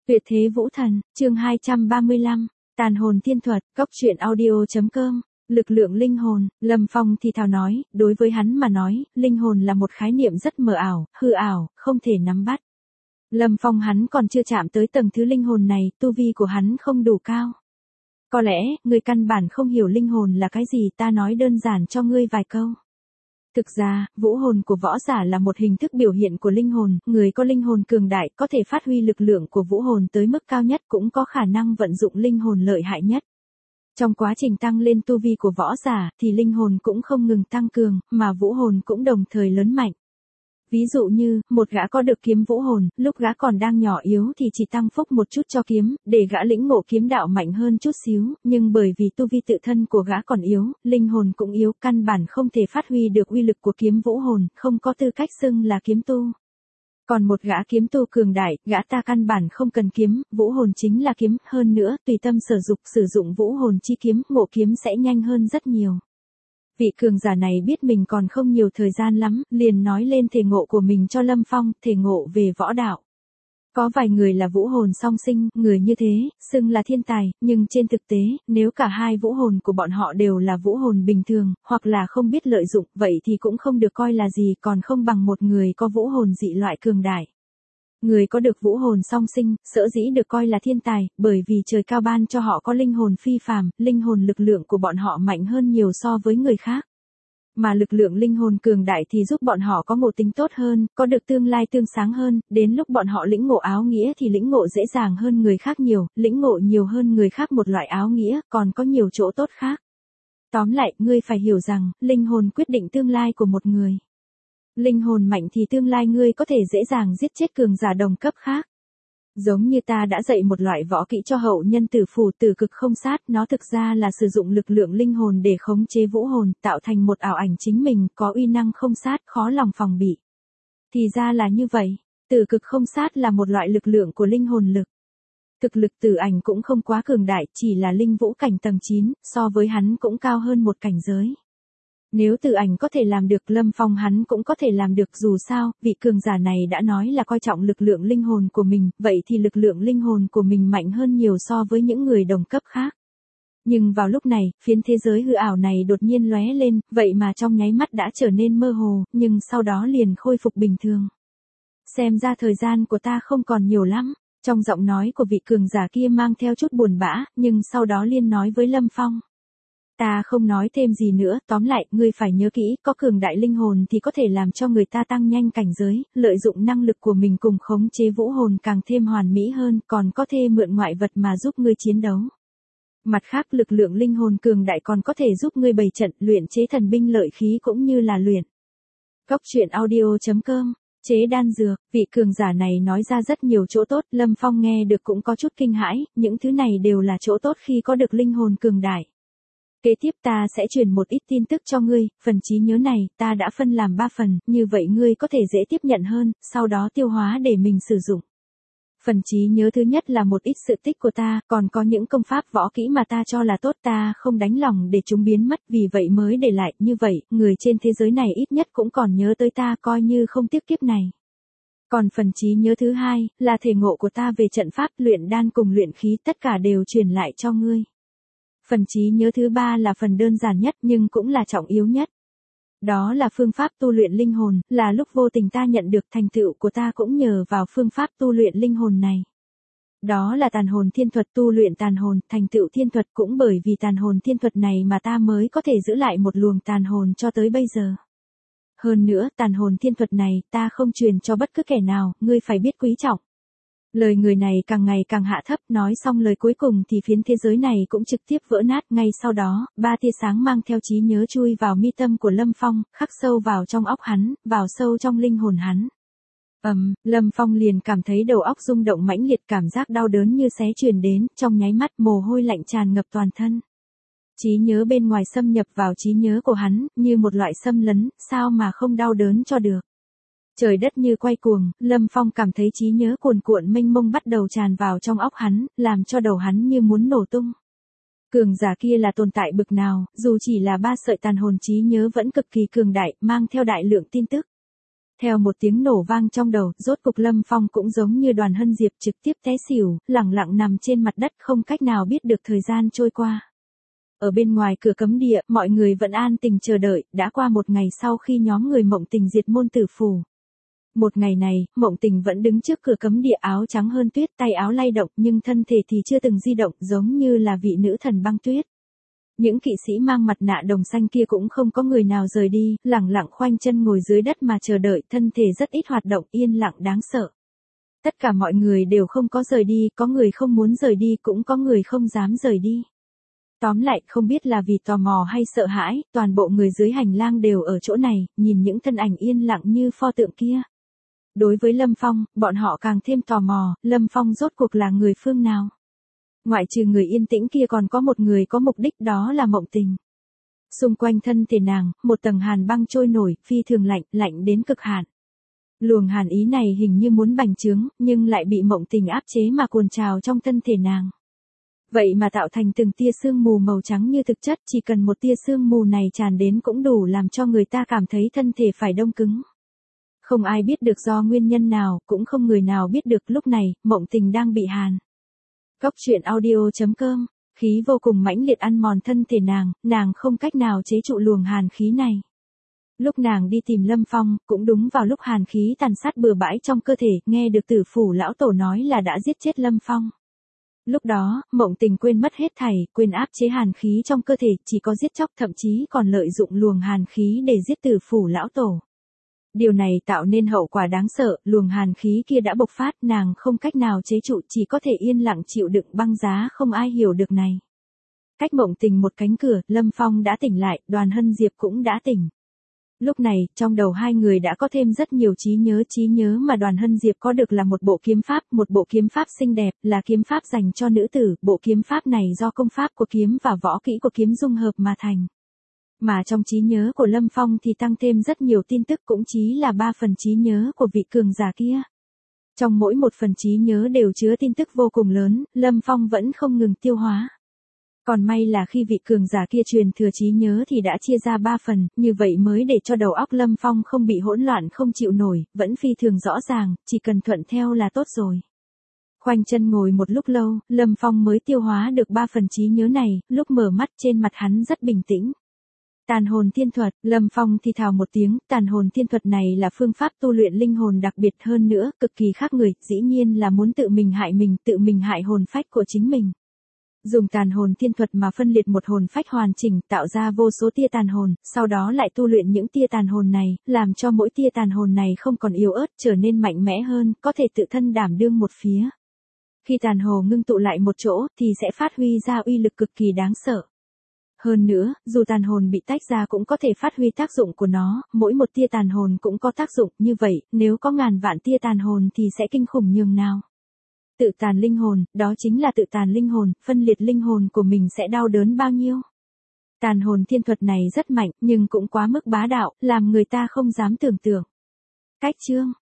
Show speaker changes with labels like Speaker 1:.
Speaker 1: Tuyệt thế vũ thần, chương 235, tàn hồn thiên thuật, cóc truyện audio.com, lực lượng linh hồn, Lâm Phong thì thào nói, đối với hắn mà nói, linh hồn là một khái niệm rất mờ ảo, hư ảo, không thể nắm bắt. Lâm Phong hắn còn chưa chạm tới tầng thứ linh hồn này, tu vi của hắn không đủ cao. Có lẽ, ngươi căn bản không hiểu linh hồn là cái gì, ta nói đơn giản cho ngươi vài câu. Thực ra, vũ hồn của võ giả là một hình thức biểu hiện của linh hồn, người có linh hồn cường đại có thể phát huy lực lượng của vũ hồn tới mức cao nhất, cũng có khả năng vận dụng linh hồn lợi hại nhất. Trong quá trình tăng lên tu vi của võ giả thì linh hồn cũng không ngừng tăng cường, mà vũ hồn cũng đồng thời lớn mạnh. Ví dụ như, một gã có được kiếm vũ hồn, lúc gã còn đang nhỏ yếu thì chỉ tăng phúc một chút cho kiếm, để gã lĩnh ngộ kiếm đạo mạnh hơn chút xíu, nhưng bởi vì tu vi tự thân của gã còn yếu, linh hồn cũng yếu, căn bản không thể phát huy được uy lực của kiếm vũ hồn, không có tư cách xưng là kiếm tu. Còn một gã kiếm tu cường đại, gã ta căn bản không cần kiếm, vũ hồn chính là kiếm, hơn nữa, tùy tâm sử dụng vũ hồn chi kiếm, ngộ kiếm sẽ nhanh hơn rất nhiều. Vị cường giả này biết mình còn không nhiều thời gian lắm, liền nói lên thể ngộ của mình cho Lâm Phong, thể ngộ về võ đạo. Có vài người là vũ hồn song sinh, người như thế, xưng là thiên tài, nhưng trên thực tế, nếu cả hai vũ hồn của bọn họ đều là vũ hồn bình thường, hoặc là không biết lợi dụng, vậy thì cũng không được coi là gì, còn không bằng một người có vũ hồn dị loại cường đại. Người có được vũ hồn song sinh, sở dĩ được coi là thiên tài, bởi vì trời cao ban cho họ có linh hồn phi phàm, linh hồn lực lượng của bọn họ mạnh hơn nhiều so với người khác. Mà lực lượng linh hồn cường đại thì giúp bọn họ có ngộ tính tốt hơn, có được tương lai tươi sáng hơn, đến lúc bọn họ lĩnh ngộ áo nghĩa thì lĩnh ngộ dễ dàng hơn người khác nhiều, lĩnh ngộ nhiều hơn người khác một loại áo nghĩa, còn có nhiều chỗ tốt khác. Tóm lại, ngươi phải hiểu rằng, linh hồn quyết định tương lai của một người. Linh hồn mạnh thì tương lai ngươi có thể dễ dàng giết chết cường giả đồng cấp khác. Giống như ta đã dạy một loại võ kỹ cho hậu nhân tử phù tử cực không sát, nó thực ra là sử dụng lực lượng linh hồn để khống chế vũ hồn, tạo thành một ảo ảnh chính mình, có uy năng không sát, khó lòng phòng bị. Thì ra là như vậy, tử cực không sát là một loại lực lượng của linh hồn lực. Thực lực tử ảnh cũng không quá cường đại, chỉ là linh vũ cảnh tầng 9, so với hắn cũng cao hơn một cảnh giới. Nếu tử ảnh có thể làm được, Lâm Phong hắn cũng có thể làm được, dù sao, vị cường giả này đã nói là coi trọng lực lượng linh hồn của mình, vậy thì lực lượng linh hồn của mình mạnh hơn nhiều so với những người đồng cấp khác. Nhưng vào lúc này, phiến thế giới hư ảo này đột nhiên lóe lên, vậy mà trong nháy mắt đã trở nên mơ hồ, nhưng sau đó liền khôi phục bình thường. Xem ra thời gian của ta không còn nhiều lắm, trong giọng nói của vị cường giả kia mang theo chút buồn bã, nhưng sau đó liền nói với Lâm Phong. Ta không nói thêm gì nữa, tóm lại, ngươi phải nhớ kỹ, có cường đại linh hồn thì có thể làm cho người ta tăng nhanh cảnh giới, lợi dụng năng lực của mình cùng khống chế vũ hồn càng thêm hoàn mỹ hơn, còn có thể mượn ngoại vật mà giúp ngươi chiến đấu. Mặt khác, lực lượng linh hồn cường đại còn có thể giúp ngươi bày trận, luyện chế thần binh lợi khí cũng như là luyện. Cóc truyện audio.com, chế đan dược, vị cường giả này nói ra rất nhiều chỗ tốt, Lâm Phong nghe được cũng có chút kinh hãi, những thứ này đều là chỗ tốt khi có được linh hồn cường đại. Kế tiếp ta sẽ truyền một ít tin tức cho ngươi, phần trí nhớ này, ta đã phân làm 3 phần, như vậy ngươi có thể dễ tiếp nhận hơn, sau đó tiêu hóa để mình sử dụng. Phần trí nhớ thứ nhất là một ít sự tích của ta, còn có những công pháp võ kỹ mà ta cho là tốt, ta không đánh lòng để chúng biến mất, vì vậy mới để lại, như vậy, người trên thế giới này ít nhất cũng còn nhớ tới ta, coi như không tiếc kiếp này. Còn phần trí nhớ thứ hai, là thể ngộ của ta về trận pháp, luyện đan cùng luyện khí, tất cả đều truyền lại cho ngươi. Phần trí nhớ thứ ba là phần đơn giản nhất nhưng cũng là trọng yếu nhất. Đó là phương pháp tu luyện linh hồn, là lúc vô tình ta nhận được thành tựu của ta cũng nhờ vào phương pháp tu luyện linh hồn này. Đó là tàn hồn thiên thuật, tu luyện tàn hồn, thành tựu thiên thuật, cũng bởi vì tàn hồn thiên thuật này mà ta mới có thể giữ lại một luồng tàn hồn cho tới bây giờ. Hơn nữa, tàn hồn thiên thuật này, ta không truyền cho bất cứ kẻ nào, ngươi phải biết quý trọng. Lời người này càng ngày càng hạ thấp, nói xong lời cuối cùng thì phiến thế giới này cũng trực tiếp vỡ nát, ngay sau đó, 3 tia sáng mang theo trí nhớ chui vào mi tâm của Lâm Phong, khắc sâu vào trong óc hắn, vào sâu trong linh hồn hắn. Lâm Phong liền cảm thấy đầu óc rung động mãnh liệt, cảm giác đau đớn như xé truyền đến, trong nháy mắt mồ hôi lạnh tràn ngập toàn thân. Trí nhớ bên ngoài xâm nhập vào trí nhớ của hắn, như một loại xâm lấn, sao mà không đau đớn cho được. Trời đất như quay cuồng, Lâm Phong cảm thấy trí nhớ cuồn cuộn mênh mông bắt đầu tràn vào trong óc hắn, làm cho đầu hắn như muốn nổ tung. Cường giả kia là tồn tại bực nào, dù chỉ là 3 sợi tàn hồn trí nhớ vẫn cực kỳ cường đại, mang theo đại lượng tin tức. Theo một tiếng nổ vang trong đầu, rốt cục Lâm Phong cũng giống như Đoàn Hân Diệp trực tiếp té xỉu, lẳng lặng nằm trên mặt đất không cách nào biết được thời gian trôi qua. Ở bên ngoài cửa cấm địa, mọi người vẫn an tình chờ đợi, đã qua một ngày sau khi nhóm người Mộng Tình diệt môn tử phủ. Một ngày này, Mộng Tình vẫn đứng trước cửa cấm địa, áo trắng hơn tuyết, tay áo lay động nhưng thân thể thì chưa từng di động, giống như là vị nữ thần băng tuyết. Những kỵ sĩ mang mặt nạ đồng xanh kia cũng không có người nào rời đi, lẳng lặng khoanh chân ngồi dưới đất mà chờ đợi, thân thể rất ít hoạt động, yên lặng đáng sợ. Tất cả mọi người đều không có rời đi, có người không muốn rời đi, cũng có người không dám rời đi. Tóm lại, không biết là vì tò mò hay sợ hãi, toàn bộ người dưới hành lang đều ở chỗ này, nhìn những thân ảnh yên lặng như pho tượng kia. Đối với Lâm Phong, bọn họ càng thêm tò mò, Lâm Phong rốt cuộc là người phương nào? Ngoại trừ người yên tĩnh kia còn có một người có mục đích, đó là Mộng Tình. Xung quanh thân thể nàng, một tầng hàn băng trôi nổi, phi thường lạnh, lạnh đến cực hạn. Luồng hàn ý này hình như muốn bành trướng, nhưng lại bị Mộng Tình áp chế mà cuồn trào trong thân thể nàng. Vậy mà tạo thành từng tia sương mù màu trắng như thực chất, chỉ cần một tia sương mù này tràn đến cũng đủ làm cho người ta cảm thấy thân thể phải đông cứng. Không ai biết được do nguyên nhân nào, cũng không người nào biết được lúc này, Mộng Tình đang bị hàn. Cốc truyện audio.com, khí vô cùng mãnh liệt ăn mòn thân thể nàng không cách nào chế trụ luồng hàn khí này. Lúc nàng đi tìm Lâm Phong, cũng đúng vào lúc hàn khí tàn sát bừa bãi trong cơ thể, nghe được Tử Phủ lão tổ nói là đã giết chết Lâm Phong. Lúc đó, Mộng Tình quên mất hết thảy, quên áp chế hàn khí trong cơ thể, chỉ có giết chóc, thậm chí còn lợi dụng luồng hàn khí để giết Tử Phủ lão tổ. Điều này tạo nên hậu quả đáng sợ, luồng hàn khí kia đã bộc phát, nàng không cách nào chế trụ, chỉ có thể yên lặng chịu đựng băng giá, không ai hiểu được này. Cách Mộng Tình một cánh cửa, Lâm Phong đã tỉnh lại, Đoàn Hân Diệp cũng đã tỉnh. Lúc này, trong đầu hai người đã có thêm rất nhiều trí nhớ mà Đoàn Hân Diệp có được là một bộ kiếm pháp xinh đẹp, là kiếm pháp dành cho nữ tử, bộ kiếm pháp này do công pháp của kiếm và võ kỹ của kiếm dung hợp mà thành. Mà trong trí nhớ của Lâm Phong thì tăng thêm rất nhiều tin tức, cũng chí là 3 phần trí nhớ của vị cường giả kia. Trong mỗi một phần trí nhớ đều chứa tin tức vô cùng lớn, Lâm Phong vẫn không ngừng tiêu hóa. Còn may là khi vị cường giả kia truyền thừa trí nhớ thì đã chia ra 3 phần, như vậy mới để cho đầu óc Lâm Phong không bị hỗn loạn không chịu nổi, vẫn phi thường rõ ràng, chỉ cần thuận theo là tốt rồi. Khoanh chân ngồi một lúc lâu, Lâm Phong mới tiêu hóa được 3 phần trí nhớ này, lúc mở mắt trên mặt hắn rất bình tĩnh. Tàn hồn thiên thuật, Lâm Phong thì thào một tiếng, tàn hồn thiên thuật này là phương pháp tu luyện linh hồn đặc biệt hơn nữa, cực kỳ khác người, dĩ nhiên là muốn tự mình hại hồn phách của chính mình. Dùng tàn hồn thiên thuật mà phân liệt một hồn phách hoàn chỉnh, tạo ra vô số tia tàn hồn, sau đó lại tu luyện những tia tàn hồn này, làm cho mỗi tia tàn hồn này không còn yếu ớt, trở nên mạnh mẽ hơn, có thể tự thân đảm đương một phía. Khi tàn hồn ngưng tụ lại một chỗ, thì sẽ phát huy ra uy lực cực kỳ đáng sợ. Hơn nữa, dù tàn hồn bị tách ra cũng có thể phát huy tác dụng của nó, mỗi một tia tàn hồn cũng có tác dụng, như vậy, nếu có ngàn vạn tia tàn hồn thì sẽ kinh khủng nhường nào. Tự tàn linh hồn, đó chính là tự tàn linh hồn, phân liệt linh hồn của mình sẽ đau đớn bao nhiêu. Tàn hồn thiên thuật này rất mạnh, nhưng cũng quá mức bá đạo, làm người ta không dám tưởng tượng. Cách chương